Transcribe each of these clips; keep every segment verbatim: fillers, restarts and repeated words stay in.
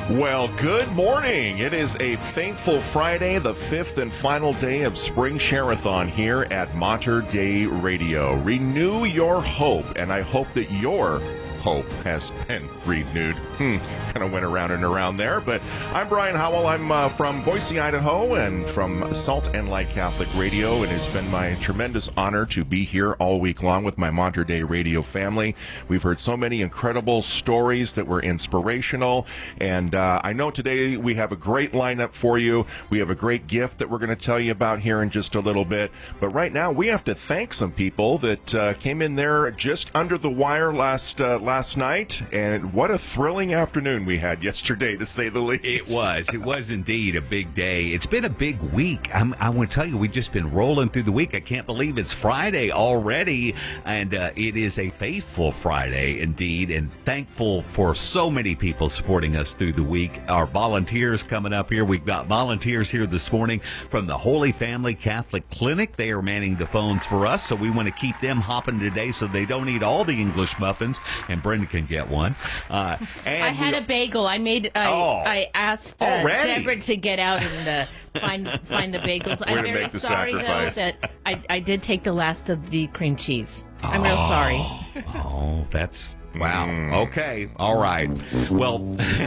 Well, good morning. It is a Faithful Friday, the fifth and final day of Spring Share-a-thon here at Mater Dei Radio. Renew your hope, and I hope that your hope has been renewed. Hmm, kind of went around and around there, but I'm Brian Howell. I'm uh, from Boise, Idaho, and from Salt and Light Catholic Radio. It has been my tremendous honor to be here all week long with my Mater Dei Radio family. We've heard so many incredible stories that were inspirational, and uh, I know today we have a great lineup for you. We have a great gift that we're going to tell you about here in just a little bit, but right now we have to thank some people that uh, came in there just under the wire last uh, last night, and what a thrilling afternoon we had yesterday, to say the least. It was. It was indeed a big day. It's been a big week. I'm, I want to tell you, we've just been rolling through the week. I can't believe it's Friday already, and uh, it is a faithful Friday indeed, and thankful for so many people supporting us through the week. Our volunteers coming up here. We've got volunteers here this morning from the Holy Family Catholic Clinic. They are manning the phones for us, so we want to keep them hopping today so they don't eat all the English muffins, and Brenda can get one. Uh, and I had we, a bagel. I made. I, oh, I asked uh, Deborah to get out and uh, find find the bagels. We're I'm to very make the sorry sacrifice. though that I, I did take the last of the cream cheese. I'm real Oh. sorry. Oh, that's wow. Mm. Okay. All right. Well,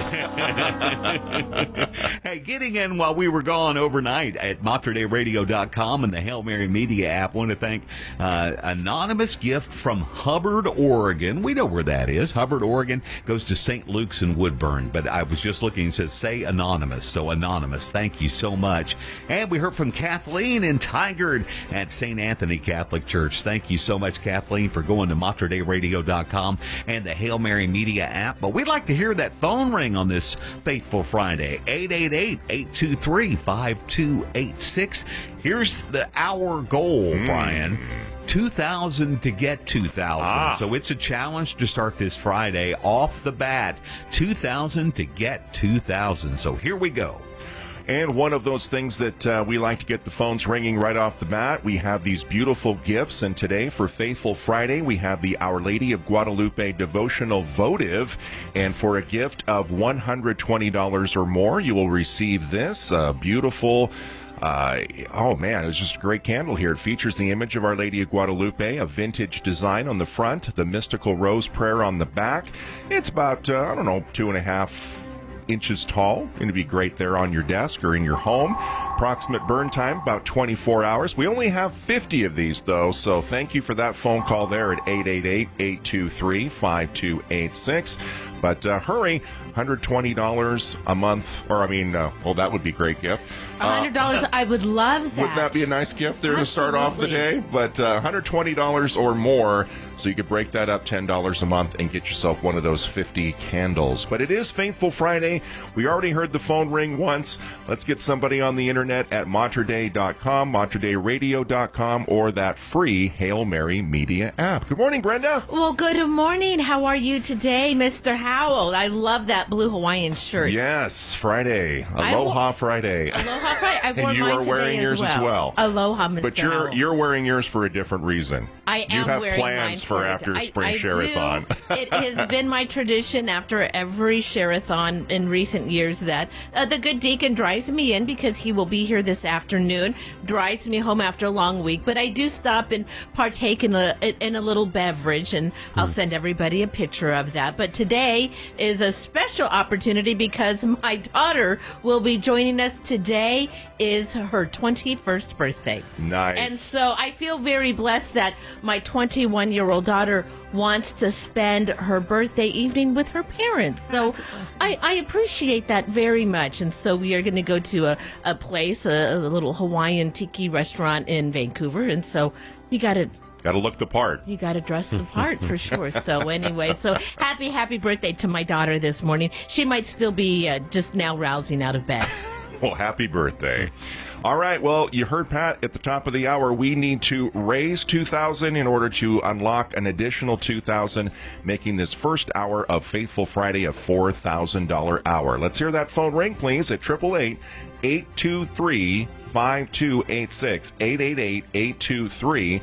hey, getting in while we were gone overnight at mater dei radio dot com and the Hail Mary Media app. Want to thank uh, anonymous gift from Hubbard, Oregon. We know where that is. Hubbard, Oregon goes to Saint Luke's in Woodburn, but I was just looking. It says say anonymous, so anonymous. Thank you so much. And we heard from Kathleen in Tigard at Saint Anthony Catholic Church. Thank you so much, Kathleen, for going to mater dei radio dot com and the Hail Mary Media app. But we'd like to hear that phone ring on this Faithful Friday. eight eight eight, eight two three, five two eight six. Here's the our goal, Mm. Brian. two thousand to get two thousand. Ah. So it's a challenge to start this Friday off the bat. two thousand to get two thousand. So here we go. And one of those things that uh, we like to get the phones ringing right off the bat, we have these beautiful gifts. And today for Faithful Friday, we have the Our Lady of Guadalupe devotional votive. And for a gift of one hundred twenty dollars or more, you will receive this uh, beautiful Uh, oh man, it's just a great candle here. It features the image of Our Lady of Guadalupe, a vintage design on the front, the mystical rose prayer on the back. It's about, uh, I don't know, two and a half inches tall. Going to be great there on your desk or in your home. Approximate burn time, about twenty-four hours. We only have fifty of these, though, so thank you for that phone call there at eight eight eight, eight two three, five two eight six. But uh, hurry, one hundred twenty dollars a month, or I mean, uh, well, that would be a great gift. one hundred dollars, Uh, I would love that. Wouldn't that be a nice gift there to start off the Absolutely. day? But uh, one hundred twenty dollars or more, so you could break that up ten dollars a month and get yourself one of those fifty candles. But it is Faithful Friday. We already heard the phone ring once. Let's get somebody on the internet at mater dei dot com, mater dei radio dot com, or that free Hail Mary Media app. Good morning, Brenda. Well, good morning. How are you today, Mister Howell? I love that blue Hawaiian shirt. Yes, Friday. I Aloha will- Friday. Aloha Friday. I wore And you mine are today wearing as yours well. as well. Aloha, Mister But you're Howell. you're wearing yours for a different reason. I am You have wearing plans mine for it. after I- Spring I Share-a-thon. do. It has been my tradition after every Share-a-thon in recent years that uh, the good deacon drives me in because he will be here this afternoon, drives me home after a long week. But I do stop and partake in a in a little beverage, and I'll send everybody a picture of that. But today is a special opportunity because my daughter will be joining us. Today is her twenty-first birthday. Nice. And so I feel very blessed that my twenty-one-year-old daughter wants to spend her birthday evening with her parents. So I, I appreciate that very much. And so we are going to go to a, a place, a, a little Hawaiian tiki restaurant in Vancouver. And so you got to Got to look the part. you got to dress the part for sure. So anyway, so happy, happy birthday to my daughter this morning. She might still be uh, just now rousing out of bed. Well, happy birthday. All right, well, you heard Pat at the top of the hour. We need to raise two thousand dollars in order to unlock an additional two thousand dollars, making this first hour of Faithful Friday a four thousand dollars hour. Let's hear that phone ring, please, at eight eight eight, eight two three, five two eight six, eight eight eight, eight two three,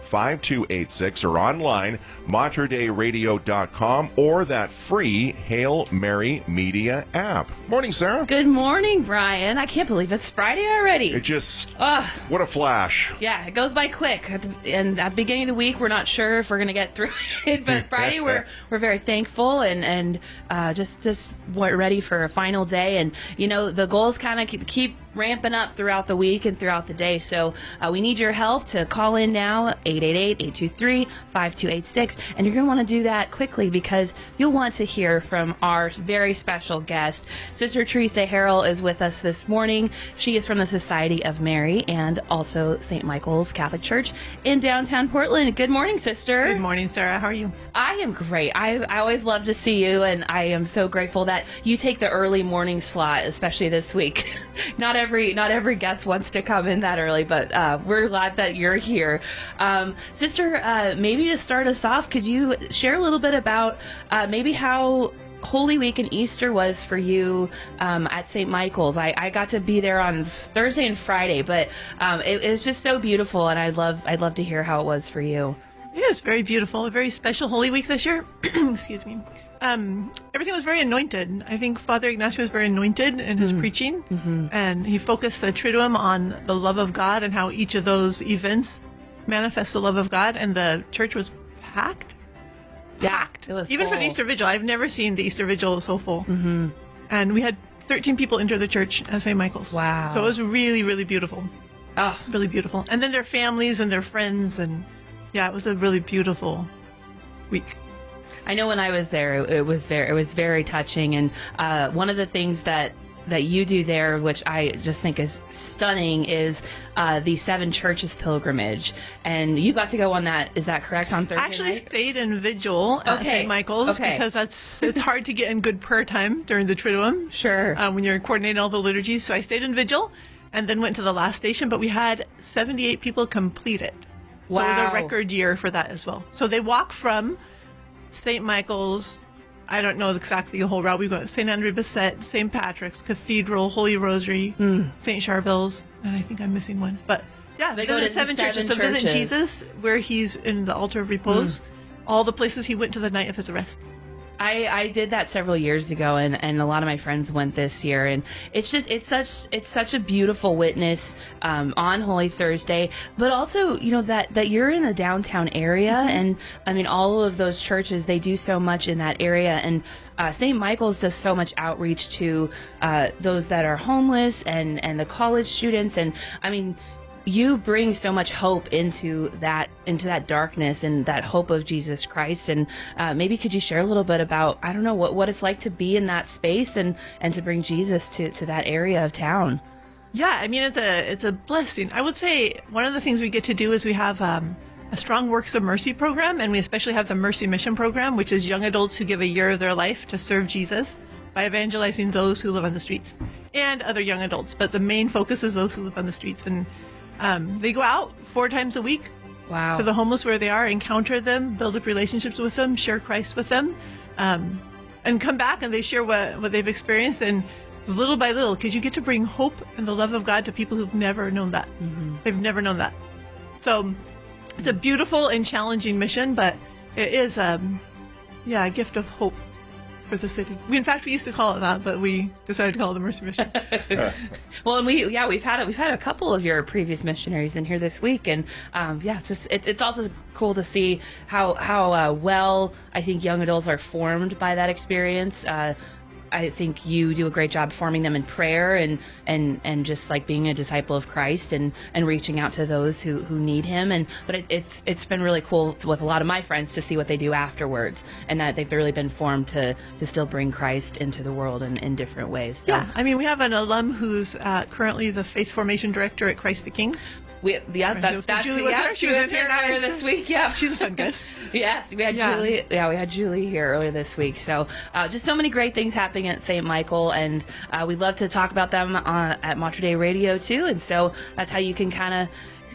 five two eight six or online, mater dei radio dot com, or that free Hail Mary Media app. Morning, Sarah. Good morning, Brian. I can't believe it's Friday already. It just, Ugh. what a flash. Yeah, it goes by quick. At the, and at the beginning of the week, we're not sure if we're going to get through it, but Friday we're we're very thankful and and uh, just just ready for a final day. And you know, the goals kind of keep ramping up throughout the week and throughout the day. So uh, we need your help to call in now, eight eight eight, eight two three, five two eight six. And you're going to want to do that quickly because you'll want to hear from our very special guest. Sister Teresa Harrell is with us this morning. She is from the Society of Mary and also Saint Michael's Catholic Church in downtown Portland. Good morning, sister. Good morning, Sarah. How are you? I am great. I, I always love to see you, and I am so grateful that you take the early morning slot, especially this week. Not every not every guest wants to come in that early, but uh, we're glad that you're here. Um, sister, uh, maybe to start us off, could you share a little bit about uh, maybe how Holy Week and Easter was for you um, at Saint Michael's? I, I got to be there on Thursday and Friday, but um, it, it was just so beautiful, and I'd love I'd love to hear how it was for you. It was very beautiful, a very special Holy Week this year. Excuse me. Um, everything was very anointed. I think Father Ignacio was very anointed in his mm. preaching, mm-hmm. and he focused the Triduum on the love of God and how each of those events manifests the love of God, and the church was packed. Yeah, packed. It was Even full. for the Easter Vigil. I've never seen the Easter Vigil so full. Mm-hmm. And we had thirteen people enter the church at Saint Michael's. Wow. So it was really, really beautiful. Oh. Really beautiful. And then their families and their friends, and yeah, it was a really beautiful week. I know when I was there, it, it was very, it was very touching. And uh, one of the things that that you do there, which I just think is stunning, is uh, the Seven Churches pilgrimage. And you got to go on that. Is that correct? On Thursday I actually night? stayed in vigil at Okay. Saint Michael's Okay. because that's it's hard to get in good prayer time during the Triduum. Sure. Um, when you're coordinating all the liturgies. So I stayed in vigil and then went to the last station. But we had seventy-eight people complete it. So Wow. the record year for that as well. So they walk from Saint Michael's, I don't know exactly the whole route. We went Saint Andre Bessette, Saint Patrick's Cathedral, Holy Rosary, Mm. Saint Charbel's, and I think I'm missing one. But yeah, They visit go to the seven seven churches. So visit churches. Jesus, where he's in the altar of repose, all the places he went to the night of his arrest. I, I did that several years ago, and, and a lot of my friends went this year, and it's just it's such it's such a beautiful witness um, on Holy Thursday, but also you know that, that you're in the downtown area, Mm-hmm. and I mean all of those churches, they do so much in that area, and uh, Saint Michael's does so much outreach to uh, those that are homeless and and the college students, and I mean. You bring so much hope into that into that darkness and that hope of Jesus Christ. And uh, maybe could you share a little bit about, I don't know, what, what it's like to be in that space and, and to bring Jesus to, to that area of town? Yeah, I mean, it's a it's a blessing. I would say one of the things we get to do is we have um, a Strong Works of Mercy program, and we especially have the Mercy Mission program, which is young adults who give a year of their life to serve Jesus by evangelizing those who live on the streets and other young adults. But the main focus is those who live on the streets. And um, they go out four times a week Wow. to the homeless where they are, encounter them, build up relationships with them, share Christ with them, um, and come back and they share what, what they've experienced. And little by little, because you get to bring hope and the love of God to people who've never known that. Mm-hmm. They've never known that. So it's a beautiful and challenging mission, but it is, um, yeah, a gift of hope for the city. We, in fact, we used to call it that, but we decided to call it the Mercy Mission. Well, and we yeah we've had we've had a couple of your previous missionaries in here this week, and um, yeah, it's just it, it's also cool to see how how uh, well I think young adults are formed by that experience. Uh, I think you do a great job forming them in prayer and, and, and just like being a disciple of Christ and, and reaching out to those who, who need him. And but it, it's it's been really cool with a lot of my friends to see what they do afterwards, and that they've really been formed to, to still bring Christ into the world in, in different ways. So, Yeah, I mean, we have an alum who's uh, currently the Faith Formation Director at Christ the King. we, yeah, Right, that's so that's Julie was yeah, there? she She was was in here here, earlier nice. this week. Yeah, She's a fun guest. Yes, we had Yeah. Julie. Yeah, we had Julie here earlier this week. So uh, just so many great things happening at Saint Michael, and uh, we love to talk about them uh, at Mater Dei Radio too. And so that's how you can kind of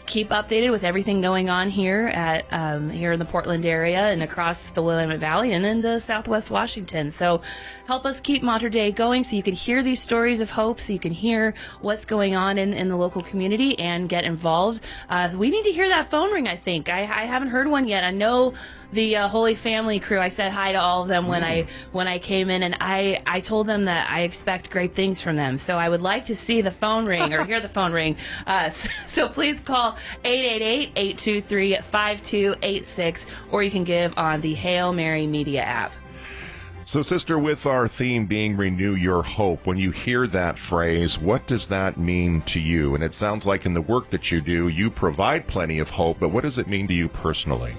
keep updated with everything going on here at um, here in the Portland area and across the Willamette Valley and into Southwest Washington. So help us keep Mater Dei going so you can hear these stories of hope, so you can hear what's going on in, in the local community and get involved. Uh, we need to hear that phone ring, I think. I, I haven't heard one yet. I know the uh, Holy Family crew, I said hi to all of them when mm. I when I came in, and I, I told them that I expect great things from them. So I would like to see the phone ring or hear the phone ring. Uh, so, so please call eight eight eight, eight two three, five two eight six, or you can give on the Hail Mary Media app. So, sister, with our theme being Renew Your Hope, when you hear that phrase, what does that mean to you? And it sounds like in the work that you do, you provide plenty of hope, but what does it mean to you personally?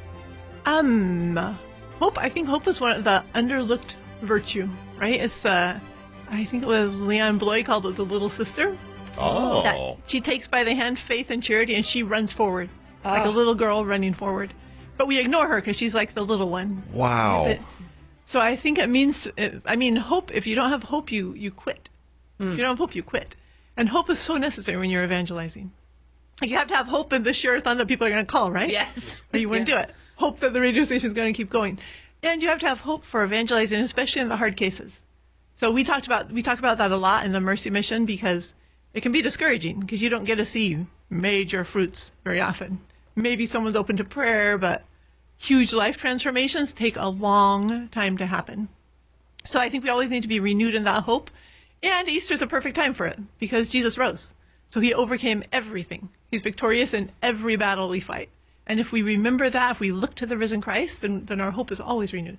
Um, hope, I think hope is one of the underlooked virtue, right? It's the, I think it was Leon Bloy called it the little sister. Oh. That she takes by the hand faith and charity, and she runs forward, oh. like a little girl running forward. But we ignore her because she's like the little one. Wow. But, so I think it means, I mean, hope, if you don't have hope, you, you quit. Mm. If you don't have hope, you quit. And hope is so necessary when you're evangelizing. You have to have hope in the share-a-thon that people are going to call, right? Yes. Or you wouldn't yeah. do it. Hope that the radio station is going to keep going. And you have to have hope for evangelizing, especially in the hard cases. So we talked about, we talk about that a lot in the Mercy Mission because it can be discouraging because you don't get to see major fruits very often. Maybe someone's open to prayer, but huge life transformations take a long time to happen. So I think we always need to be renewed in that hope. And Easter's a perfect time for it because Jesus rose. So he overcame everything. He's victorious in every battle we fight. And if we remember that, if we look to the risen Christ, then, then our hope is always renewed.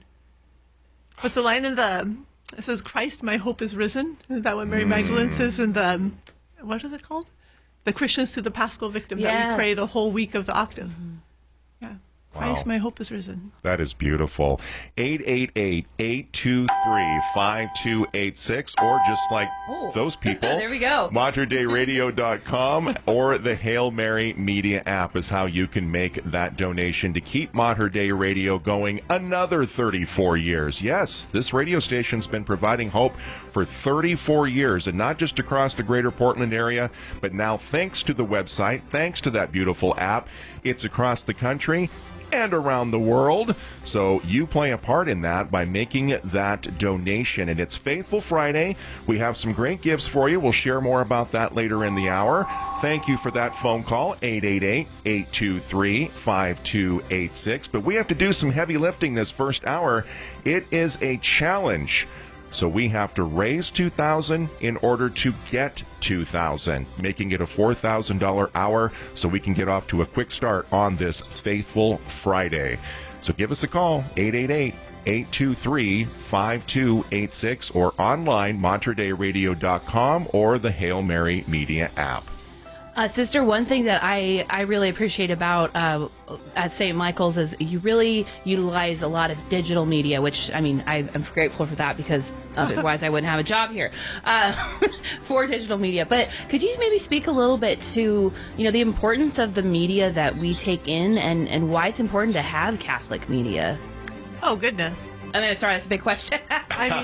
What's the line in the, it says, Christ, my hope is risen? Isn't that what Mary Magdalene says in the, what are they called? The Christians to the Paschal Victim yes. that we pray the whole week of the octave. Mm-hmm. Yeah. Christ, Wow. my hope is risen. That is beautiful. eight eight eight, eight two three, five two eight six, or just like Oh. those people, There we go. mater dei radio dot com or the Hail Mary Media app is how you can make that donation to keep Mater Dei Radio going another thirty-four years. Yes, this radio station's been providing hope for thirty-four years, and not just across the greater Portland area, but now thanks to the website, thanks to that beautiful app, it's across the country and around the world. So you play a part in that by making that donation. And it's Faithful Friday. We have some great gifts for you. We'll share more about that later in the hour. Thank you for that phone call, eight eight eight, eight two three, five two eight six. But we have to do some heavy lifting this first hour. It is a challenge. So we have to raise two thousand dollars in order to get two thousand dollars, making it a four thousand dollars hour so we can get off to a quick start on this Faithful Friday. So give us a call, eight eight eight, eight two three, five two eight six, or online, mater dei radio dot com or the Hail Mary Media app. Uh, Sister, one thing that I, I really appreciate about uh, at Saint Michael's is you really utilize a lot of digital media, which, I mean, I, I'm grateful for that because otherwise I wouldn't have a job here uh, for digital media. But could you maybe speak a little bit to, you know, the importance of the media that we take in and, and why it's important to have Catholic media? Oh, goodness. I mean, sorry, that's a big question. I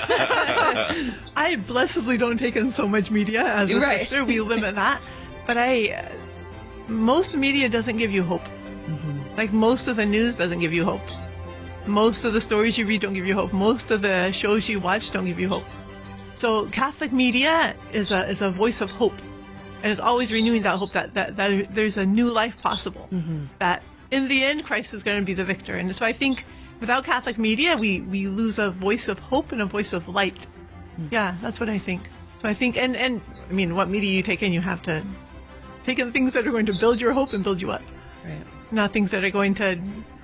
mean, I blessedly don't take in so much media as a Right. sister. We limit that. But I, uh, most media doesn't give you hope. Mm-hmm. Like most of the news doesn't give you hope. Most of the stories you read don't give you hope. Most of the shows you watch don't give you hope. So Catholic media is a is a voice of hope, and is always renewing that hope that that, that there's a new life possible. Mm-hmm. That in the end Christ is going to be the victor. And so I think without Catholic media, we we lose a voice of hope and a voice of light. Mm-hmm. Yeah, that's what I think. So I think, and and I mean, what media you take in, you have to take in things that are going to build your hope and build you up. Right. Not things that are going to,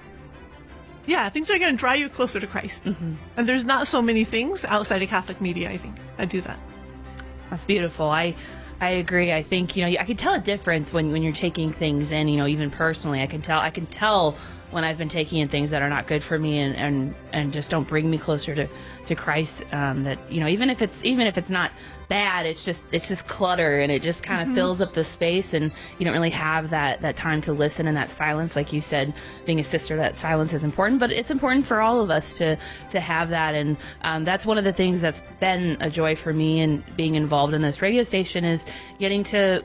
yeah, things that are going to draw you closer to Christ. Mm-hmm. And there's not so many things outside of Catholic media, I think, that do that. That's beautiful. I I agree. I think, you know, I can tell a difference when, when you're taking things in, you know, even personally. I can tell I can tell when I've been taking in things that are not good for me and, and, and just don't bring me closer to, to Christ. Um, that, you know, even if it's even if it's not bad, it's just it's just clutter, and it just kind of mm-hmm. fills up the space, and you don't really have that that time to listen and that silence. Like you said, being a sister, that silence is important, but it's important for all of us to to have that. And um, that's one of the things that's been a joy for me in being involved in this radio station, is getting to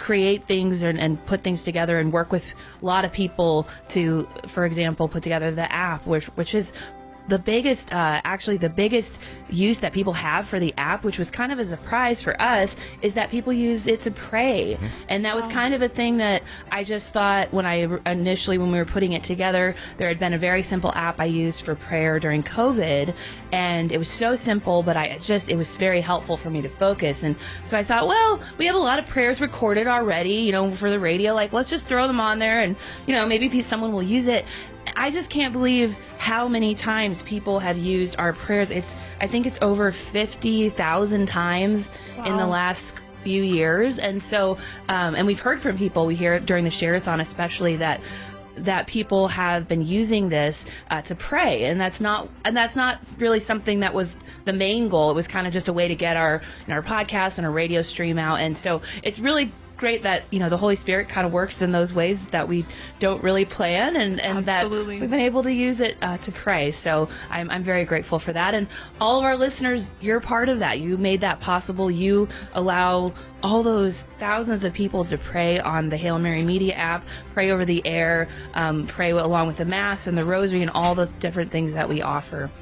create things and, and put things together and work with a lot of people to, for example, put together the app, which which is the biggest, uh, actually the biggest use that people have for the app, which was kind of a surprise for us, is that people use it to pray. Mm-hmm. And that was kind of a thing that I just thought when I initially, when we were putting it together, there had been a very simple app I used for prayer during COVID. And it was so simple, but I just, it was very helpful for me to focus. And so I thought, well, we have a lot of prayers recorded already, you know, for the radio. Like, let's just throw them on there and, you know, maybe someone will use it. I just can't believe how many times people have used our prayers. It's, I think it's over fifty thousand times wow. in the last few years. And so, um, and we've heard from people, we hear it during the Share-a-thon especially, that that people have been using this uh, to pray, and that's not and that's not really something that was the main goal. It was kind of just a way to get our you know, our podcast and our radio stream out. And so it's really great that you know the Holy Spirit kind of works in those ways that we don't really plan, and, and that we've been able to use it uh, to pray. So I'm, I'm very grateful for that. And all of our listeners, you're part of that. You made that possible. You allow all those thousands of people to pray on the Hail Mary Media app, pray over the air, um, pray along with the Mass and the Rosary and all the different things that we offer.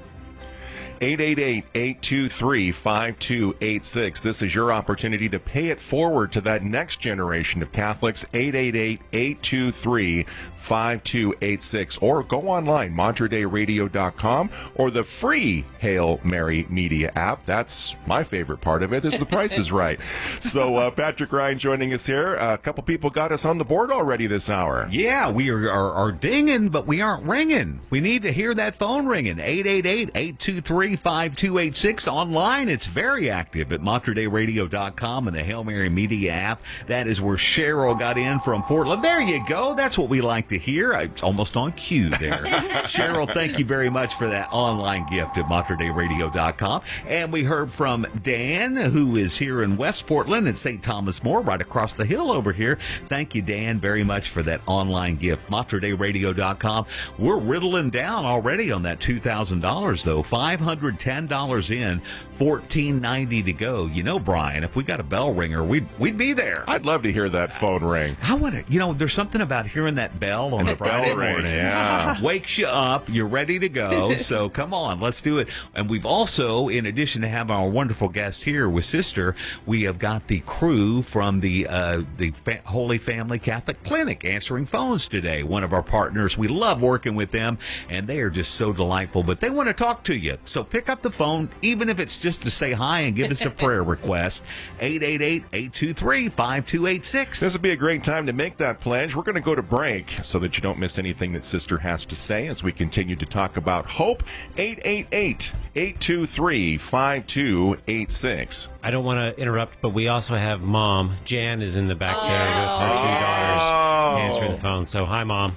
eight eight eight, eight two three, five two eight six. This is your opportunity to pay it forward to that next generation of Catholics. eight eight eight, eight two three, five two eight six. Or go online, monterey day radio dot com, or the free Hail Mary Media app. That's my favorite part of it, is the price is right. So uh, Patrick Ryan joining us here. A couple people got us on the board already this hour. Yeah, we are, are, are dinging, but we aren't ringing. We need to hear that phone ringing. eight eight eight, eight two three, five two eight six. Online, it's very active at monterey day radio dot com and the Hail Mary Media app. That is where Cheryl got in from Portland. There you go. That's what we like to hear. It's almost on cue there. Cheryl, thank you very much for that online gift at monterey day radio dot com. And we heard from Dan, who is here in West Portland at Saint Thomas More, right across the hill over here. Thank you, Dan, very much for that online gift. monterey day radio dot com. We're riddling down already on that two thousand dollars, though. five hundred ten dollars in, fourteen ninety to go. You know, Brian, if we got a bell ringer, we'd we'd be there. I'd love to hear that phone ring. I want to, you know, there's something about hearing that bell on a Friday morning. Yeah. Wakes you up. You're ready to go. So come on, let's do it. And we've also, in addition to having our wonderful guest here with Sister, we have got the crew from the uh, the Fa- Holy Family Catholic Clinic answering phones today. One of our partners. We love working with them, and they are just so delightful. But they want to talk to you. So pick up the phone, even if it's just to say hi and give us a prayer request. eight eight eight, eight two three, five two eight six. This would be a great time to make that pledge. We're going to go to break so that you don't miss anything that Sister has to say as we continue to talk about hope. eight eight eight, eight two three, five two eight six. I don't want to interrupt, but we also have Mom. Jan is in the back there with her two daughters answering the phone. So, hi, Mom.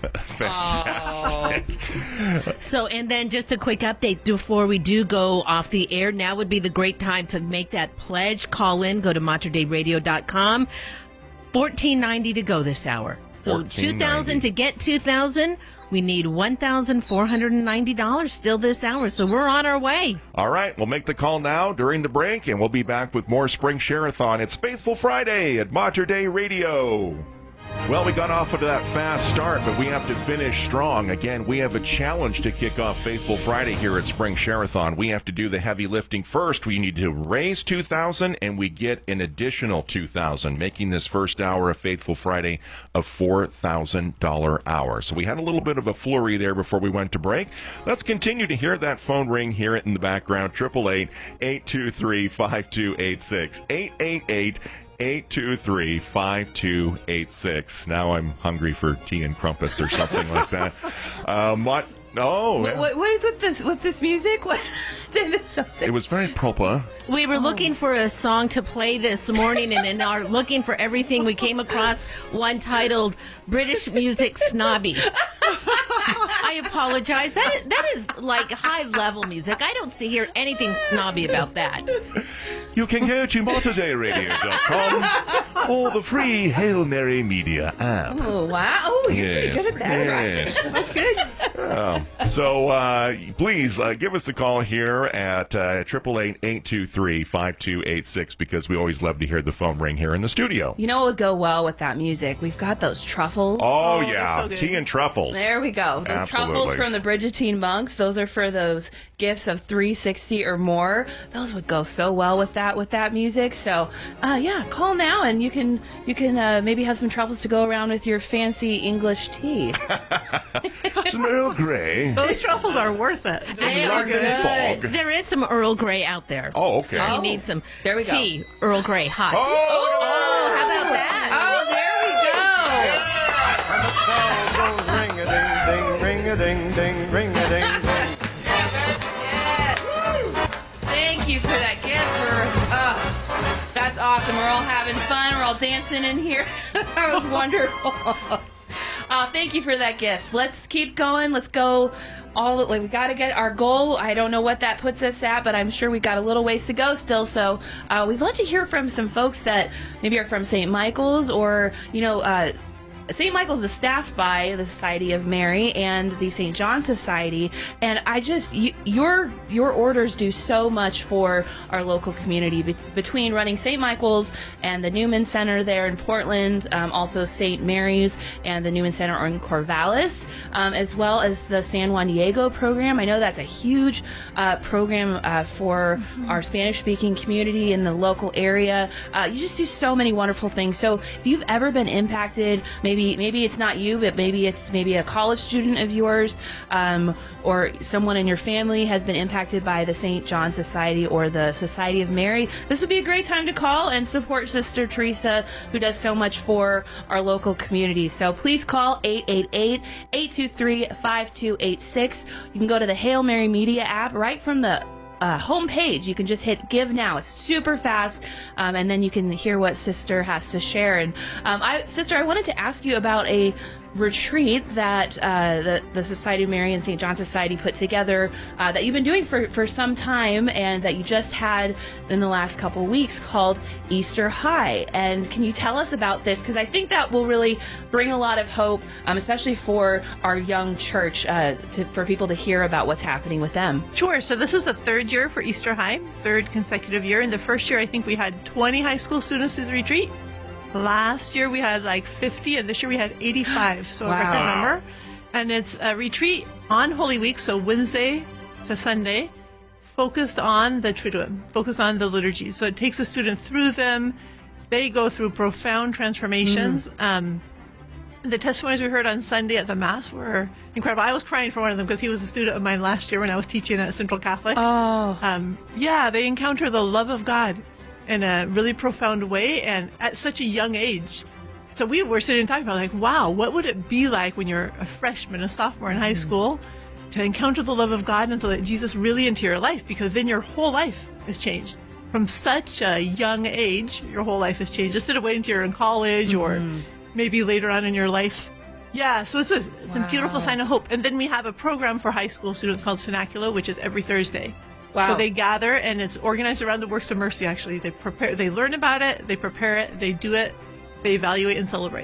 Fantastic. So, and then just a quick update before we do go off the air. Now would be the great time to make that pledge. Call in, go to monterey day radio dot com. fourteen ninety to go this hour. So two thousand to get two thousand. We need one thousand four hundred ninety dollars still this hour, so we're on our way. All right, we'll make the call now during the break, and we'll be back with more Spring Share-a-thon. It's Faithful Friday at Monterey Day Radio. Well, we got off with that fast start, but we have to finish strong. Again, we have a challenge to kick off Faithful Friday here at Spring Share-a-thon. We have to do the heavy lifting first. We need to raise two thousand dollars, and we get an additional two thousand dollars, making this first hour of Faithful Friday a four thousand dollars hour. So we had a little bit of a flurry there before we went to break. Let's continue to hear that phone ring, hear it in the background. eight eight eight, eight two three, five two eight six. eight eight eight, eight two three, five two eight six. Now I'm hungry for tea and crumpets or something like that. Um, what? Oh, what, what, what is with this with this music? What? It was very proper. We were looking for a song to play this morning, and in our looking for everything, we came across one titled "British Music Snobby." I apologize. That is, that is like high level music. I don't see here anything snobby about that. you can go to mater day radio dot com or the free Hail Mary Media app. Oh, wow. Oh, you're Yes. pretty good at that. Yes. That's good. Oh. So uh, please uh, give us a call here at triple eight eight two three five two eight six because we always love to hear the phone ring here in the studio. You know what would go well with that music? We've got those truffles. Oh, Oh, they're yeah, so good. tea and truffles. There we go. Those Absolutely. truffles from the Bridgetine monks. Those are for those gifts of three sixty or more. Those would go so well with that with that music. So, uh, yeah, call now and you can you can uh, maybe have some truffles to go around with your fancy English tea. Some Earl Grey. Those truffles are worth it. They are London good. fog. There is some Earl Grey out there. Oh, okay. So Oh. you need some There we go. tea, Earl Grey, hot. Oh, Oh, how about that? Oh, there we go. Ring a ding ding, ring a ding ding, ring a ding ding. Yes. Thank you for that gift. For uh, that's awesome. We're all having fun. We're all dancing in here. That was wonderful. Uh, thank you for that gift. Let's keep going. Let's go all the way. We got to get our goal. I don't know what that puts us at, but I'm sure we got a little ways to go still. So uh, we'd love to hear from some folks that maybe are from Saint Michael's or, you know, uh, Saint Michael's is staffed by the Society of Mary and the Saint John Society, and I just you, your your orders do so much for our local community Be- between running Saint Michael's and the Newman Center there in Portland, um, also Saint Mary's and the Newman Center in Corvallis, um, as well as the San Juan Diego program. I know that's a huge uh, program uh, for our Spanish-speaking community in the local area. Uh, you just do so many wonderful things. So if you've ever been impacted, maybe maybe it's not you, but maybe it's maybe a college student of yours, um, or someone in your family has been impacted by the Saint John Society or the Society of Mary, this would be a great time to call and support Sister Teresa, who does so much for our local community. So please call eight eight eight, eight two three, five two eight six. You can go to the Hail Mary Media app right from the Uh, homepage. You can just hit give now. It's super fast, um, and then you can hear what Sister has to share. And um, I, Sister, I wanted to ask you about a retreat that uh, the, the Society of Mary and Saint John Society put together uh, that you've been doing for, for some time and that you just had in the last couple weeks called Easter High. And can you tell us about this? Because I think that will really bring a lot of hope, um, especially for our young church, uh, to, for people to hear about what's happening with them. Sure. So this is the third year for Easter High, third consecutive year. In the first year, I think we had twenty high school students do the retreat. Last year we had like fifty, and this year we had eighty-five. So Wow. a record number. And it's a retreat on Holy Week, so Wednesday to Sunday, focused on the Triduum, focused on the liturgies. So it takes the student through them. They go through profound transformations. Mm. Um, the testimonies we heard on Sunday at the Mass were incredible. I was crying for one of them because he was a student of mine last year when I was teaching at Central Catholic. Oh. Um, yeah, they encounter the love of God in a really profound way and at such a young age. So we were sitting and talking about like, wow, what would it be like when you're a freshman, a sophomore in high school to encounter the love of God and to let Jesus really into your life, because then your whole life is changed. From such a young age, your whole life has changed. Instead of waiting until you're in college or maybe later on in your life. Yeah, so it's a, it's a beautiful sign of hope. And then we have a program for high school students called Synacula, which is every Thursday. Wow. So they gather, and it's organized around the Works of Mercy, actually. They prepare, they learn about it, they prepare it, they do it, they evaluate and celebrate.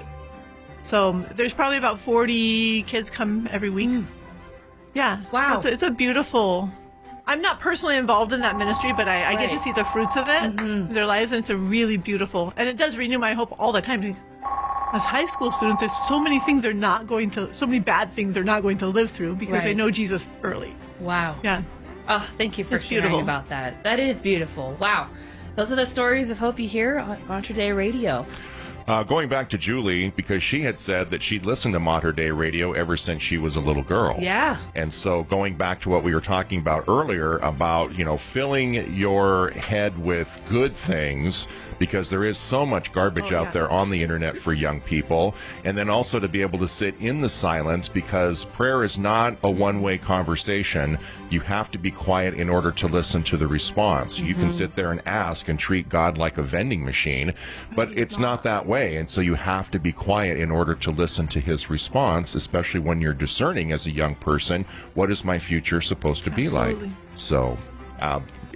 So um, there's probably about forty kids come every week. Mm. Yeah. Wow. So it's, a, it's a beautiful... I'm not personally involved in that ministry, but I, I get Right. to see the fruits of it Mm-hmm. in their lives, and it's a really beautiful... And it does renew my hope all the time. As high school students, there's so many things they're not going to... So many bad things they're not going to live through because they Right. know Jesus early. Wow. Yeah. Oh, thank you for It's sharing beautiful. about that. That is beautiful. Wow. Those are the stories of hope you hear on Mater Day Radio. Uh, going back to Julie, because she had said that she'd listened to Mater Day Radio ever since she was a little girl. Yeah. And so going back to what we were talking about earlier about, you know, filling your head with good things, because there is so much garbage Oh, out yeah. there on the internet for young people. And then also to be able to sit in the silence, because prayer is not a one-way conversation. You have to be quiet in order to listen to the response. Mm-hmm. You can sit there and ask and treat God like a vending machine, but it's not that way. And so you have to be quiet in order to listen to his response, especially when you're discerning as a young person, what is my future supposed to be Absolutely. like? So uh,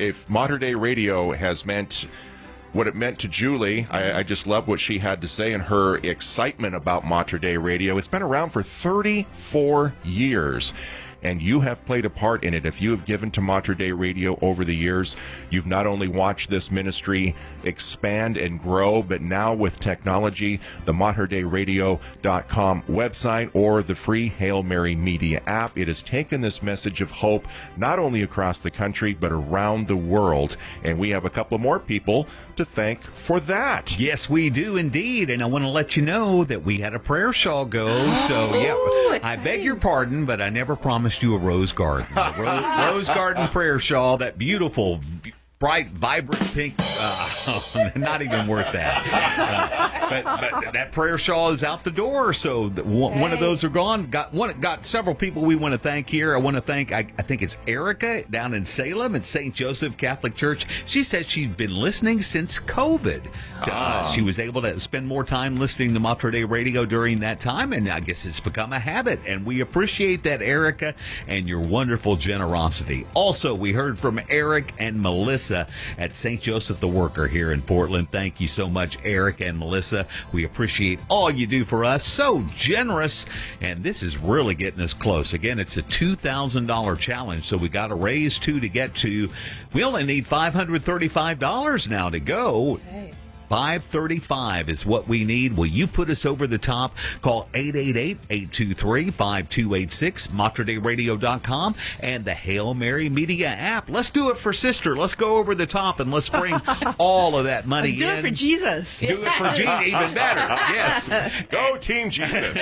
if Mater Dei Radio has meant what it meant to Julie, I, I just love what she had to say and her excitement about Mater Dei Radio. It's been around for thirty-four years. And you have played a part in it. If you have given to Mater Dei Radio over the years, you've not only watched this ministry expand and grow, but now with technology, the mater dei radio dot com website or the free Hail Mary Media app, it has taken this message of hope not only across the country, but around the world. And we have a couple more people to thank for that. Yes, we do indeed. And I want to let you know that we had a prayer shawl go. So, yeah, Ooh, I beg your pardon, but I never promised you a rose garden. A ro- rose garden prayer shawl, that beautiful, b- bright, vibrant pink, uh, not even worth that. Uh, but, but that prayer shawl is out the door, so the, one, one of those are gone. Got one, got several people we want to thank here. I want to thank, I, I think it's Erica down in Salem at Saint Joseph Catholic Church. She said she's been listening since COVID. Uh, she was able to spend more time listening to Mater Dei Radio during that time, and I guess it's become a habit, and we appreciate that, Erica, and your wonderful generosity. Also, we heard from Eric and Melissa at Saint Joseph the Worker here in Portland. Thank you so much, Eric and Melissa. We appreciate all you do for us. So generous, and this is really getting us close. Again, it's a two thousand dollars challenge, so we got to raise two to get to. We only need five hundred thirty-five dollars now to go. Okay. five thirty-five is what we need. Will you put us over the top? Call eight eight eight, eight two three, five two eight six, mater dei radio dot com, and the Hail Mary Media app. Let's do it for Sister. Let's go over the top, and let's bring all of that money Let's do in. it for Jesus. Do it for Jesus, even better. Yes. Go Team Jesus.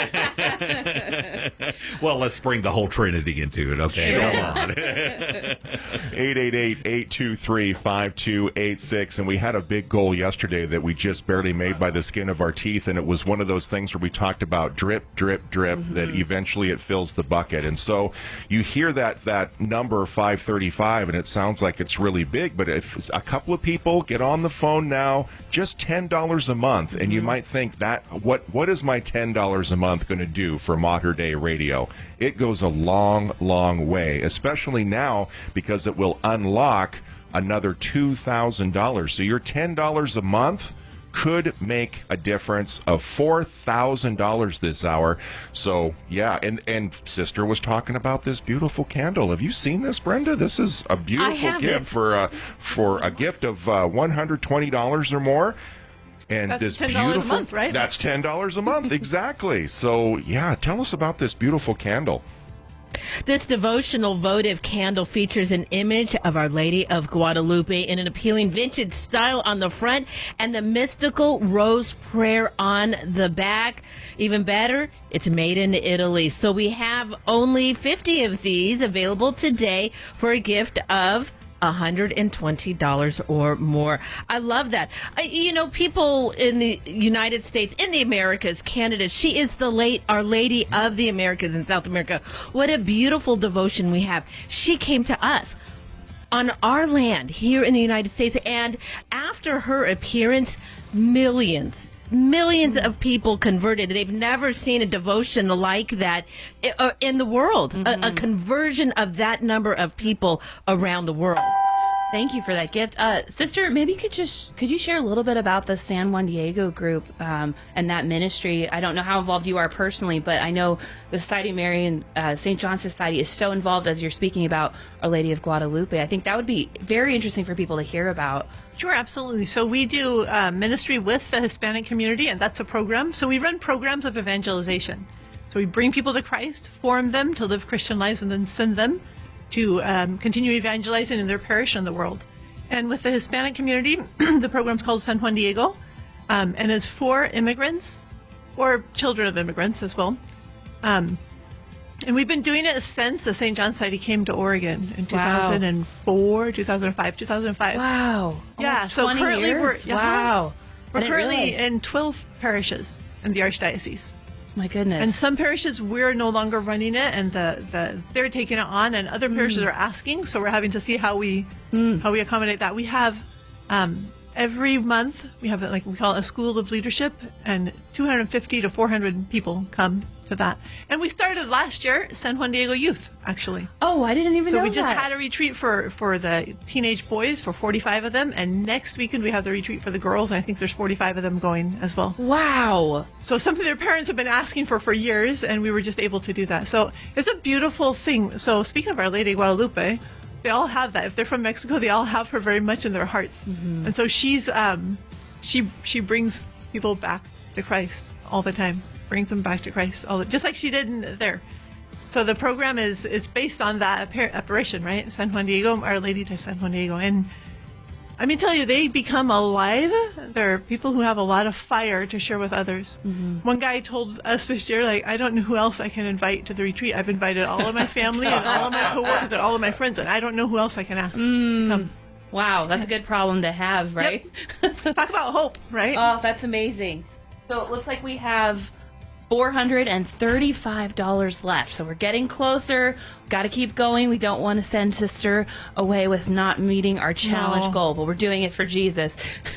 Well, let's bring the whole Trinity into it, okay? Sure. Come on. eight eight eight, eight two three, five two eight six. And we had a big goal yesterday that we just barely made by the skin of our teeth, and it was one of those things where we talked about drip, drip, drip, mm-hmm. that eventually it fills the bucket. And so you hear that that number five thirty-five, and it sounds like it's really big, but if a couple of people get on the phone now, just ten dollars a month, and mm-hmm. you might think that, what what is my ten dollars a month going to do for Mater Dei Radio? It goes a long, long way, especially now because it will unlock another two thousand dollars. So your ten dollars a month could make a difference of four thousand dollars this hour. So, yeah, and, and Sister was talking about this beautiful candle. Have you seen this, Brenda? This is a beautiful gift for a, for a gift of uh, one hundred twenty dollars or more. And that's this ten dollars beautiful, a month, right? That's ten dollars a month, exactly. So, yeah, tell us about this beautiful candle. This devotional votive candle features an image of Our Lady of Guadalupe in an appealing vintage style on the front and the mystical rose prayer on the back. Even better, it's made in Italy. So we have only fifty of these available today for a gift of one hundred twenty dollars or more. I love that. Uh, you know, people in the United States, in the Americas, Canada, she is the late Our Lady of the Americas in South America. What a beautiful devotion we have. She came to us on our land here in the United States, and after her appearance, millions Millions of people converted. They've never seen a devotion like that in the world. Mm-hmm. A, a conversion of that number of people around the world. Thank you for that gift, uh, Sister. Maybe you could just could you share a little bit about the San Juan Diego group um, and that ministry? I don't know how involved you are personally, but I know the Society of Mary and uh, Saint John Society is so involved as you're speaking about Our Lady of Guadalupe. I think that would be very interesting for people to hear about. Sure, absolutely. So we do uh, ministry with the Hispanic community, and that's a program. So we run programs of evangelization. So we bring people to Christ, form them to live Christian lives, and then send them to um, continue evangelizing in their parish and the world. And with the Hispanic community, the program's called San Juan Diego, um, and it's for immigrants or children of immigrants as well. Um, and we've been doing it since the Saint John Society came to Oregon in two thousand four, two thousand five, two thousand five. Wow. Yeah, Almost so twenty currently years? we're yeah, wow. We're currently realize. in twelve parishes in the Archdiocese. My goodness. And some parishes we're no longer running it, and the, the they're taking it on, and other parishes mm. are asking. So we're having to see how we mm. how we accommodate that. We have um, every month we have like we call it a school of leadership, and two hundred fifty to four hundred people come to that. And we started last year San Juan Diego Youth, actually. Oh, I didn't even So know we just that. had a retreat for for the teenage boys, for forty-five of them, and next weekend we have the retreat for the girls, and I think there's forty-five of them going as well. Wow. So something their parents have been asking for for years, and we were just able to do that. So it's a beautiful thing. So speaking of Our Lady of Guadalupe, they all have that. If they're from Mexico, they all have her very much in their hearts. Mm-hmm. And so she's um, she she brings people back to Christ all the time. Brings them back to Christ, all the, just like she did in there. So the program is is based on that appar- apparition, right? San Juan Diego, Our Lady to San Juan Diego, and I mean, tell you, they become alive. They're people who have a lot of fire to share with others. Mm-hmm. One guy told us this year, like, I don't know who else I can invite to the retreat. I've invited all of my family and all of my coworkers and all of my friends, and I don't know who else I can ask. Mm. Come. Wow, that's a good problem to have, right? Yep. Talk about hope, right? Oh, that's amazing. So it looks like we have four hundred thirty-five dollars left. So we're getting closer. Got to keep going. We don't want to send Sister away with not meeting our challenge No. goal, but we're doing it for Jesus.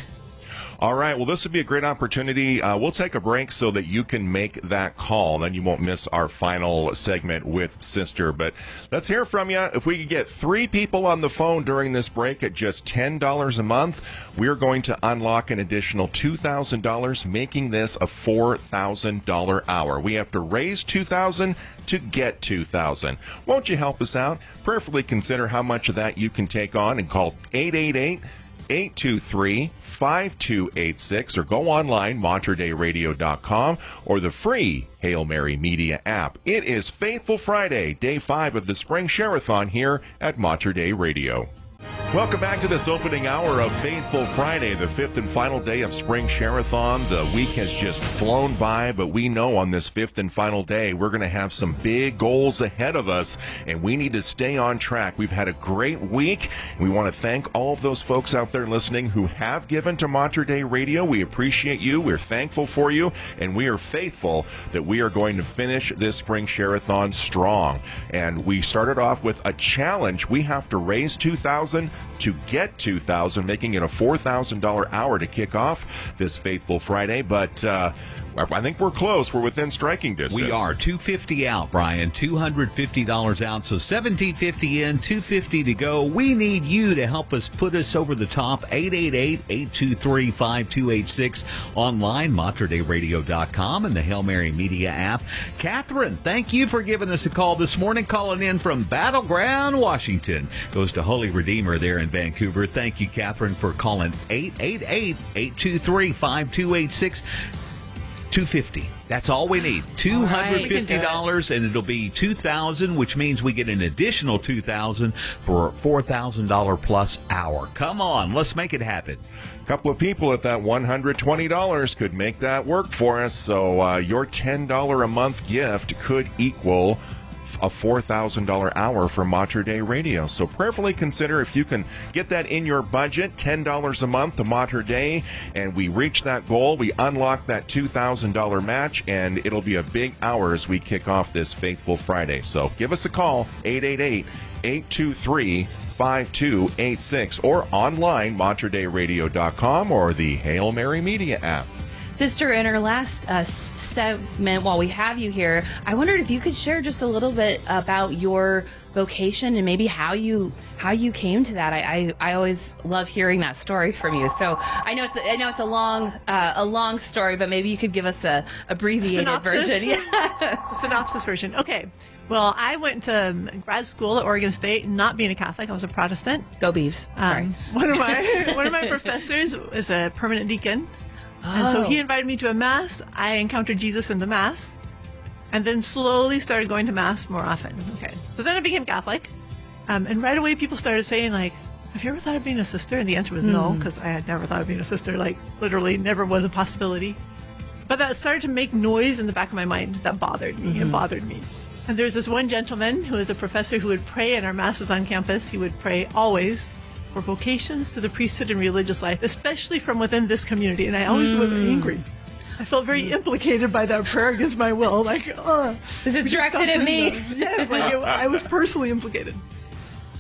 All right. Well, this would be a great opportunity. Uh, we'll take a break so that you can make that call. Then you won't miss our final segment with Sister. But let's hear from you. If we could get three people on the phone during this break at just ten dollars a month, we're going to unlock an additional two thousand dollars, making this a four thousand dollars hour. We have to raise two thousand dollars to get two thousand dollars. Won't you help us out? Prayerfully consider how much of that you can take on and call eight eight eight, eight two three, five two eight six or go online, mater dei radio dot com, or the free Hail Mary Media app. It is Faithful Friday, day five of the Spring Share-a-thon here at Mater Dei Radio. Welcome back to this opening hour of Faithful Friday, the fifth and final day of Spring Share-a-thon. The week has just flown by, but we know on this fifth and final day, we're going to have some big goals ahead of us, and we need to stay on track. We've had a great week. We want to thank all of those folks out there listening who have given to Mater Dei Radio. We appreciate you. We're thankful for you, and we are faithful that we are going to finish this Spring Share-a-thon strong. And we started off with a challenge. We have to raise two thousand dollars to get two thousand dollars, making it a four thousand dollars hour to kick off this Faithful Friday. But uh, I think we're close. We're within striking distance. We are two hundred fifty out, Brian. two hundred fifty dollars out. So seventeen fifty in, two hundred fifty to go. We need you to help us put us over the top. eight eight eight, eight two three, five two eight six. Online, mater dei radio dot com, and the Hail Mary Media app. Catherine, thank you for giving us a call this morning, calling in from Battleground, Washington. Goes to Holy Redeemer there in Vancouver. Thank you, Catherine, for calling eight eight eight, eight two three, five two eight six. two hundred fifty dollars. That's all we need. two hundred fifty dollars, and it'll be two thousand dollars, which means we get an additional two thousand dollars for a four thousand dollars plus hour. Come on, let's make it happen. A couple of people at that one hundred twenty dollars could make that work for us. So uh, your ten dollars a month gift could equal a four thousand dollars hour for Mater Dei Radio. So prayerfully consider if you can get that in your budget, ten dollars a month to Mater Dei, and we reach that goal. We unlock that two thousand dollars match, and it'll be a big hour as we kick off this Faithful Friday. So give us a call, eight eight eight, eight two three, five two eight six, or online, mater dei radio dot com, or the Hail Mary Media app. Sister, in our last uh, segment, while we have you here, I wondered if you could share just a little bit about your vocation and maybe how you how you came to that. I I, I always love hearing that story from you. So I know it's a, I know it's a long uh, a long story, but maybe you could give us a abbreviated Synopsis? version. Yeah. Synopsis version. Okay. Well, I went to grad school at Oregon State, not being a Catholic. I was a Protestant. Go Beavs. Sorry. Um, one of my one of my professors is a permanent deacon. And so he invited me to a mass. I encountered Jesus in the mass, and then slowly started going to mass more often. Okay, so then I became Catholic, um, and right away people started saying, like, have you ever thought of being a sister? And the answer was no, because I had never thought of being a sister. Like, literally never was a possibility. But that started to make noise in the back of my mind. That bothered me. Mm-hmm. It bothered me. And there's this one gentleman who was a professor who would pray in our masses on campus. He would pray always for vocations to the priesthood and religious life, especially from within this community. And I always mm. was angry. I felt very mm. implicated by that prayer against my will. Like, oh, is it directed at me? Yes, like it, I was personally implicated.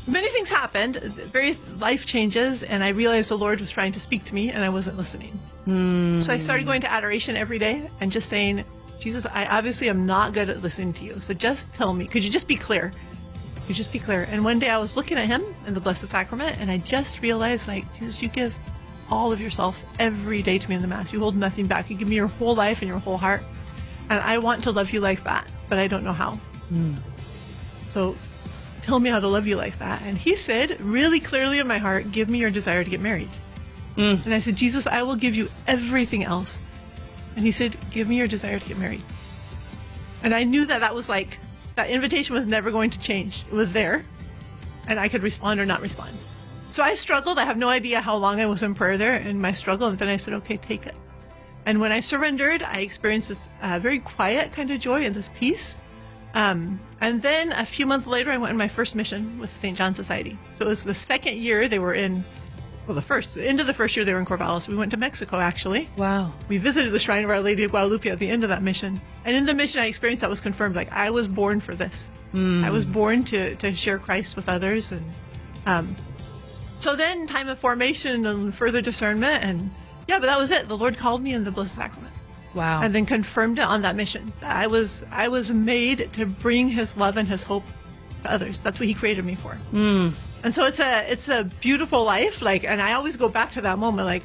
many things happened, very life changes, and I realized the Lord was trying to speak to me, and I wasn't listening. Mm. So I started going to adoration every day and just saying, Jesus, I obviously am not good at listening to you, so just tell me. Could you just be clear? Could you just be clear? And one day I was looking at him in the Blessed Sacrament, and I just realized, like, Jesus, you give all of yourself every day to me in the Mass. You hold nothing back. You give me your whole life and your whole heart. And I want to love you like that, but I don't know how. Mm. So tell me how to love you like that. And he said, really clearly in my heart, give me your desire to get married. Mm. And I said, Jesus, I will give you everything else. And he said, give me your desire to get married. And I knew that that was like, that invitation was never going to change. It was there, and I could respond or not respond. So I struggled. I have no idea how long I was in prayer there in my struggle. And then I said, okay, take it. And when I surrendered, I experienced this uh, very quiet kind of joy and this peace. Um, and then a few months later, I went on my first mission with the Saint John Society. So it was the second year they were in, well, the first, the end of the first year they were in Corvallis. We went to Mexico, actually. Wow. We visited the Shrine of Our Lady of Guadalupe at the end of that mission. And in the mission, I experienced that was confirmed. Like, I was born for this. Mm. I was born to, to share Christ with others. And um, so then time of formation and further discernment. And yeah, but that was it. The Lord called me in the Blessed Sacrament. Wow. And then confirmed it on that mission. I was I was made to bring his love and his hope to others. That's what he created me for. Mm. And so it's a it's a beautiful life. Like, and I always go back to that moment. Like,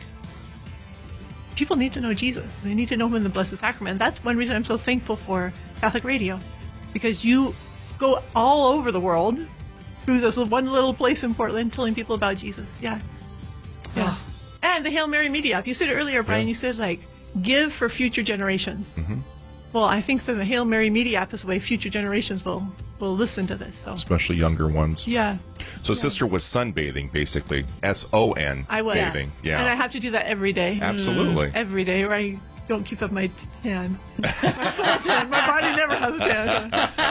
people need to know Jesus. They need to know him in the Blessed Sacrament. And that's one reason I'm so thankful for Catholic Radio, because you go all over the world through this one little place in Portland telling people about Jesus. Yeah. Yeah. Oh. And the Hail Mary Media app. You said it earlier, Brian. Yeah. You said, like, give for future generations. Mm-hmm. Well, I think that the Hail Mary Media app is the way future generations will, will listen to this. So. Especially younger ones. Yeah. So yeah. Sister was sunbathing, basically. S O N. I was. Bathing. Yeah. And I have to do that every day. Absolutely. Mm. Every day, or I don't keep up my tan. My soul tan. My body never has a tan.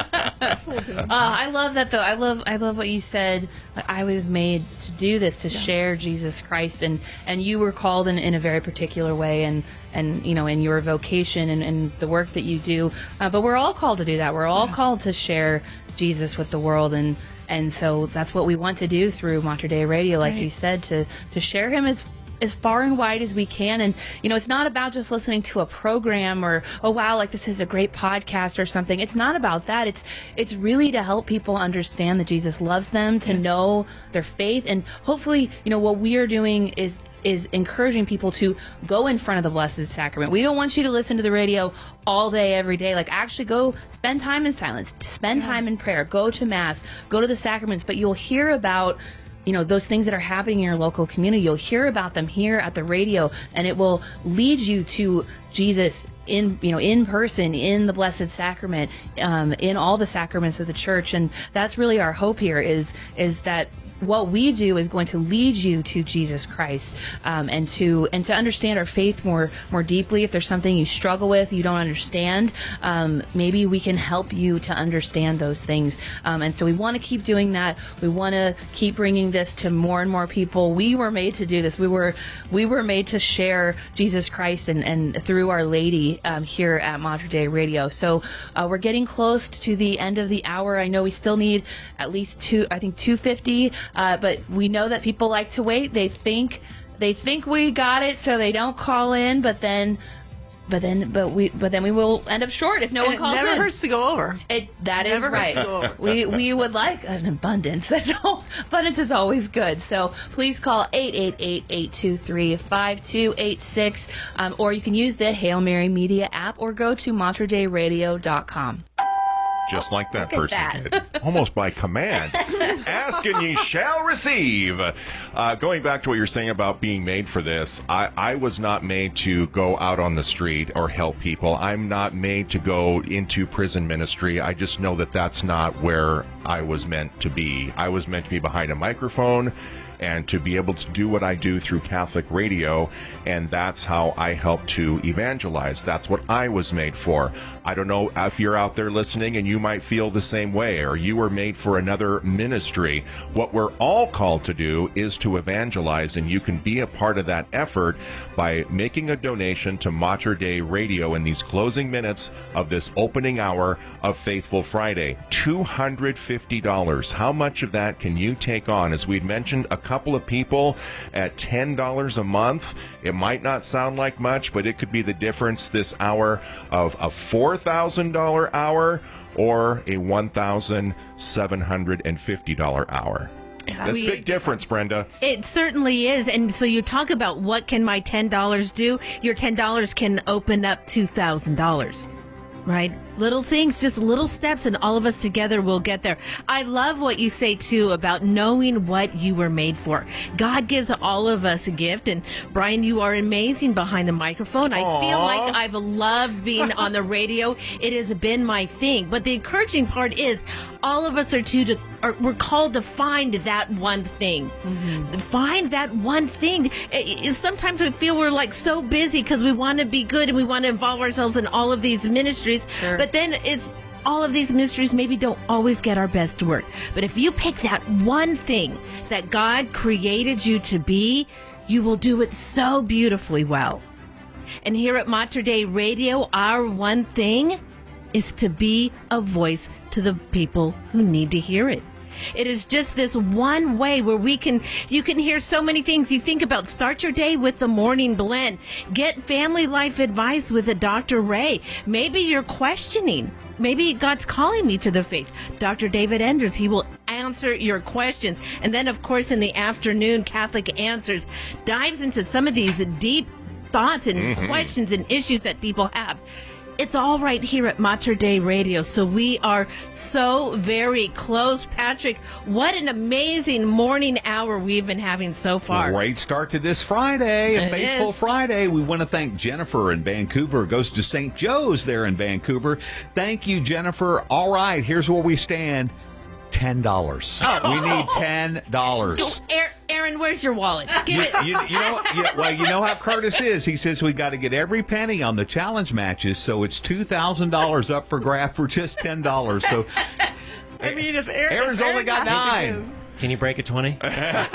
Uh, I love that, though. I love I love what you said. I was made to do this, to yeah. share Jesus Christ, and, and you were called in, in a very particular way, and, and you know, in your vocation and, and the work that you do. Uh, but we're all called to do that. We're all yeah. called to share Jesus with the world, and and so that's what we want to do through Mater Dei Radio, like right. you said, to to share him as as far and wide as we can. And you know, it's not about just listening to a program or, oh wow, like this is a great podcast or something. It's not about that. It's it's really to help people understand that Jesus loves them, to yes. know their faith, and hopefully, you know, what we are doing is is encouraging people to go in front of the Blessed Sacrament. We don't want you to listen to the radio all day, every day. Like, actually go spend time in silence, spend yeah. time in prayer, go to Mass, go to the sacraments, but you'll hear about, you know, those things that are happening in your local community. You'll hear about them here at the radio, and it will lead you to Jesus in, you know, in person, in the Blessed Sacrament, um, in all the sacraments of the Church. And that's really our hope here, is is that what we do is going to lead you to Jesus Christ, um, and to and to understand our faith more more deeply. If there's something you struggle with, you don't understand, um, maybe we can help you to understand those things. Um, and so we want to keep doing that. We want to keep bringing this to more and more people. We were made to do this. We were we were made to share Jesus Christ, and, and through Our Lady um, here at Mater Dei Radio. So uh, we're getting close to the end of the hour. I know we still need at least two, I think two fifty. Uh, but we know that people like to wait. They think they think we got it, so they don't call in. But then, but then, but we, but then we will end up short if no and one calls in. It never in. hurts to go over. It that it is right. we we would like an abundance. That's all. Abundance is always good. So please call eight eight eight, eight two three, five two eight six, um, or you can use the Hail Mary Media app, or go to mater dei radio dot com. Just like that Look person that. did. Almost by command. Ask and ye shall receive. Uh, going back to what you're saying about being made for this, I, I was not made to go out on the street or help people. I'm not made to go into prison ministry. I just know that that's not where I was meant to be. I was meant to be behind a microphone and to be able to do what I do through Catholic radio, and that's how I help to evangelize. That's what I was made for. I don't know if you're out there listening and you might feel the same way, or you were made for another ministry. What we're all called to do is to evangelize, and you can be a part of that effort by making a donation to Mater Dei Radio in these closing minutes of this opening hour of Faithful Friday. two hundred fifty dollars. How much of that can you take on? As we'd mentioned, a couple of people at ten dollars a month. It might not sound like much, but it could be the difference this hour of a four thousand dollars hour or a one thousand seven hundred fifty dollars hour. That's a We- big difference, Brenda. It certainly is. And so you talk about what can my ten dollars do? Your ten dollars can open up two thousand dollars, right? Little things, just little steps, and all of us together will get there. I love what you say, too, about knowing what you were made for. God gives all of us a gift, and Brian, you are amazing behind the microphone. I feel Aw. like I've loved being on the radio. It has been my thing. But the encouraging part is all of us are, to, to, are we're called to find that one thing. Find that one thing. I- I- Sometimes we feel we're like so busy because we want to be good and we want to involve ourselves in all of these ministries. Sure. But then it's all of these ministries maybe don't always get our best work. But if you pick that one thing that God created you to be, you will do it so beautifully well. And here at Mater Dei Radio, our one thing is to be a voice to the people who need to hear it. It is just this one way where we can, you can hear so many things. You think about start your day with the morning blend. Get family life advice with a Doctor Ray. Maybe you're questioning. Maybe God's calling me to the faith. Doctor David Enders, he will answer your questions. And then, of course, in the afternoon, Catholic Answers dives into some of these deep thoughts and questions and issues that people have. It's all right here at Mater Dei Radio, so we are so very close. Patrick, what an amazing morning hour we've been having so far. Great start to this Friday, a It Faithful is. Friday. We want to thank Jennifer in Vancouver. Goes to Saint Joe's there in Vancouver. Thank you, Jennifer. All right, here's where we stand. ten dollars. We need ten dollars. Go- Aaron, Aaron, where's your wallet? Give You, it. you, you know, you, well, you know how Curtis is. He says we got to get every penny on the challenge matches, so it's two thousand dollars up for grab for just ten dollars. So I mean, if Aaron, Aaron's if only Aaron got has to nine. give- Can you break a twenty? Aaron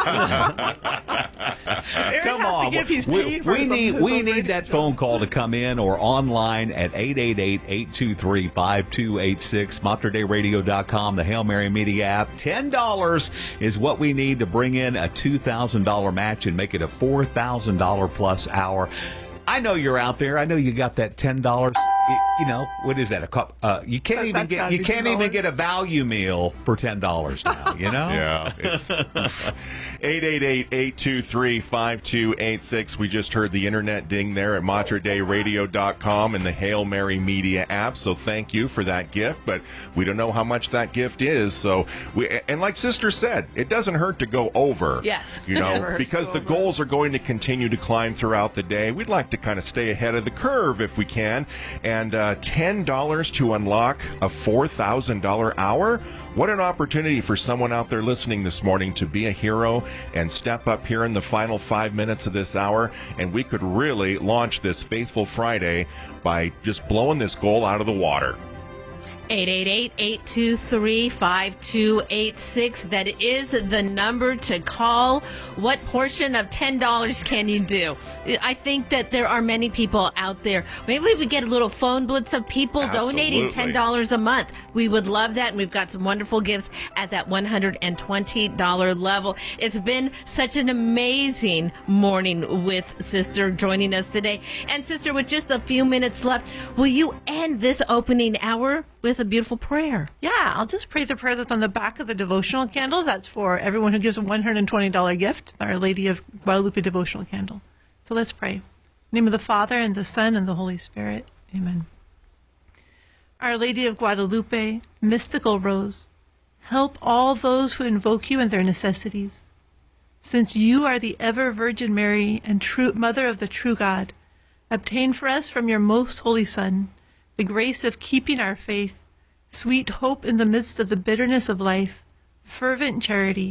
Come has on, to give, he's we, paid for we his need own- we his own need radio that show. phone call to come in or online at eight eight eight, eight two three, five two eight six, mater dei radio dot com, the Hail Mary Media app. ten dollars is what we need to bring in a two thousand dollars match and make it a four thousand dollars plus hour. I know you're out there. I know you got that ten dollars. You, you know, what is that? A cup? Uh, you can't That- even that's get you value can't even dollars. get a value meal for ten dollars now. You know? Yeah, it's eight eight eight, eight two three, five two eight six. We just heard the internet ding there at mater dei radio dot com and the Hail Mary Media app. So thank you for that gift, but we don't know how much that gift is. So we and like Sister said, it doesn't hurt to go over. Yes. You Never know, hurts because to the go over. goals are going to continue to climb throughout the day. We'd like to kind of stay ahead of the curve if we can. And uh, ten dollars to unlock a four thousand dollars hour. What an opportunity for someone out there listening this morning to be a hero and step up here in the final five minutes of this hour. And we could really launch this Faithful Friday by just blowing this goal out of the water. eight eight eight, eight two three, five two eight six. That is the number to call. What portion of ten dollars can you do? I think that there are many people out there. Maybe we get a little phone blitz of people donating Absolutely. ten dollars a month. We would love that, and we've got some wonderful gifts at that one hundred twenty dollars level. It's been such an amazing morning with Sister joining us today. And Sister, with just a few minutes left, will you end this opening hour with a beautiful prayer? Yeah, I'll just pray the prayer that's on the back of the devotional candle. That's for everyone who gives a one hundred twenty dollars gift, Our Lady of Guadalupe devotional candle. So let's pray. In the name of the Father, and the Son, and the Holy Spirit. Amen. Our Lady of Guadalupe, mystical rose, help all those who invoke you in their necessities. Since you are the ever Virgin Mary and true Mother of the true God, obtain for us from your most holy Son the grace of keeping our faith, sweet hope in the midst of the bitterness of life, fervent charity,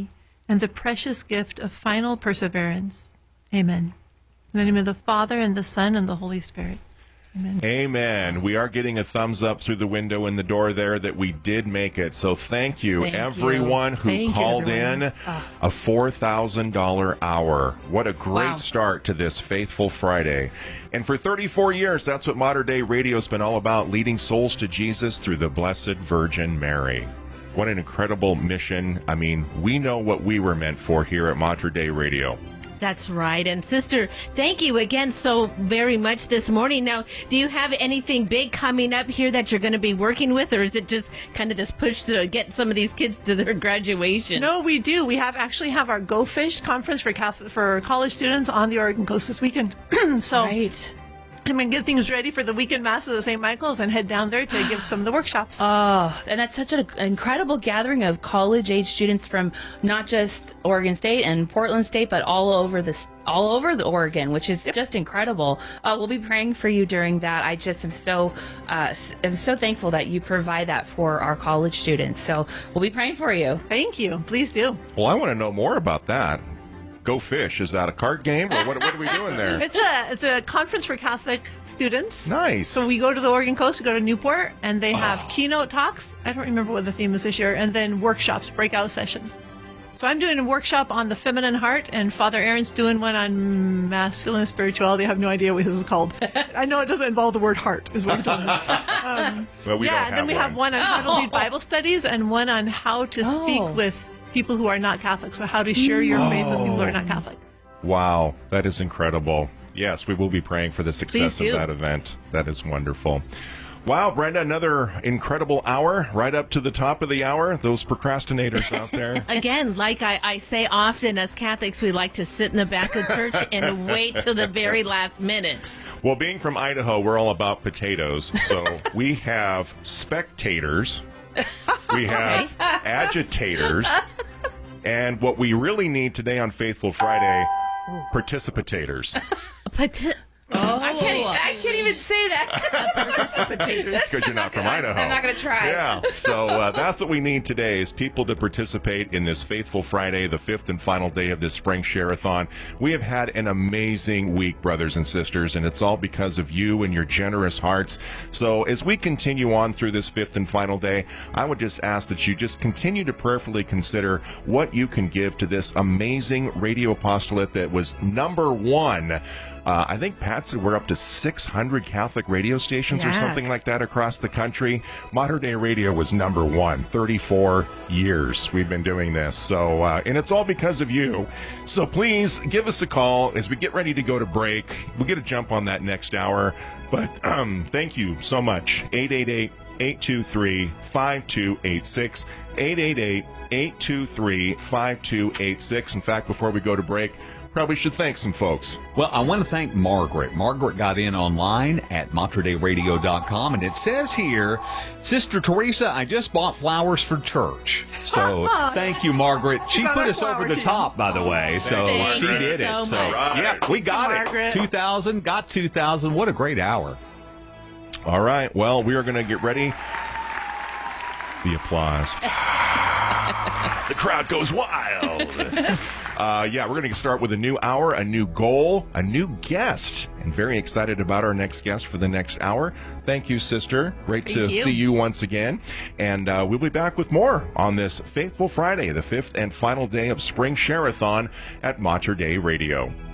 and the precious gift of final perseverance. Amen. In the name of the Father, and the Son, and the Holy Spirit. Amen. Amen. We are getting a thumbs up through the window in the door there that we did make it. So thank you, Thank everyone you. who Thank you, called everyone. in. Ah. A four thousand dollars hour. What a great Wow. start to this Faithful Friday. And for thirty-four years, that's what Modern Day Radio's been all about, leading souls to Jesus through the Blessed Virgin Mary. What an incredible mission. I mean, we know what we were meant for here at Modern Day Radio. That's right. And sister, thank you again so very much this morning. Now, do you have anything big coming up here that you're going to be working with, or is it just kind of this push to get some of these kids to their graduation? No, we do. We have actually have our Go Fish conference for Catholic, for college students on the Oregon coast this weekend. so Right. I'm going to get things ready for the weekend masses of Saint Michael's and head down there to give some of the workshops. Oh, and that's such an incredible gathering of college-age students from not just Oregon State and Portland State, but all over the all over the Oregon, which is just incredible. Uh, we'll be praying for you during that. I just am so uh, s- am so thankful that you provide that for our college students. So we'll be praying for you. Thank you. Please do. Well, I want to know more about that. Go Fish. Is that a card game, or what, what are we doing there? It's a it's a conference for Catholic students. Nice. So we go to the Oregon coast, we go to Newport, and they have keynote talks. I don't remember what the theme is this year, and then workshops, breakout sessions. So I'm doing a workshop on the feminine heart, and Father Aaron's doing one on masculine spirituality. I have no idea what his is called. I know it doesn't involve the word heart, is what I'm talking about. Um, Well, we yeah, don't and have then we one. have one on how to lead Bible studies, and one on how to Oh. speak with people who are not Catholic. So how to share your faith with people who are not Catholic. Wow, that is incredible. Yes, we will be praying for the success Please of do. that event. That is wonderful. Wow, Brenda, another incredible hour, right up to the top of the hour. Those procrastinators out there. Again, like I, I say often, as Catholics, we like to sit in the back of church and wait till the very last minute. Well, being from Idaho, we're all about potatoes. So we have spectators, we have agitators, and what we really need today on Faithful Friday, participatators. But Oh, I can't, I can't even say that. It's because you're not from I'm- Idaho. I'm not gonna try. Yeah, so uh, that's what we need today is people to participate in this Faithful Friday, the fifth and final day of this spring share-a-thon. We have had an amazing week, brothers and sisters, and it's all because of you and your generous hearts. So as we continue on through this fifth and final day, I would just ask that you just continue to prayerfully consider what you can give to this amazing radio apostolate that was number one. Uh, I think Pat said we're up to six hundred Catholic radio stations or Yes. something like that across the country. Modern Day Radio was number one, thirty-four years we've been doing this. So, uh, and it's all because of you. So please give us a call as we get ready to go to break. We'll get a jump on that next hour. But um, thank you so much. eight eight eight, eight two three, five two eight six. eight eight eight, eight two three, five two eight six. In fact, before we go to break, probably should thank some folks. Well, I want to thank Margaret. Margaret got in online at mater dei radio dot com, and it says here, Sister Teresa, I just bought flowers for church. So thank you, Margaret. She got put our us over flower the team. top, by the way. So Thanks, she Margaret. did it. So So much. yeah, we got Margaret. it. two thousand, got two thousand. What a great hour. All right. Well, we are going to get ready. The applause. The crowd goes wild. Uh, yeah, we're going to start with a new hour, a new goal, a new guest, and very excited about our next guest for the next hour. Thank you, sister. Great to Thank you. see you once again. And uh, we'll be back with more on this Faithful Friday, the fifth and final day of Spring Share-a-thon at Mater Dei Radio.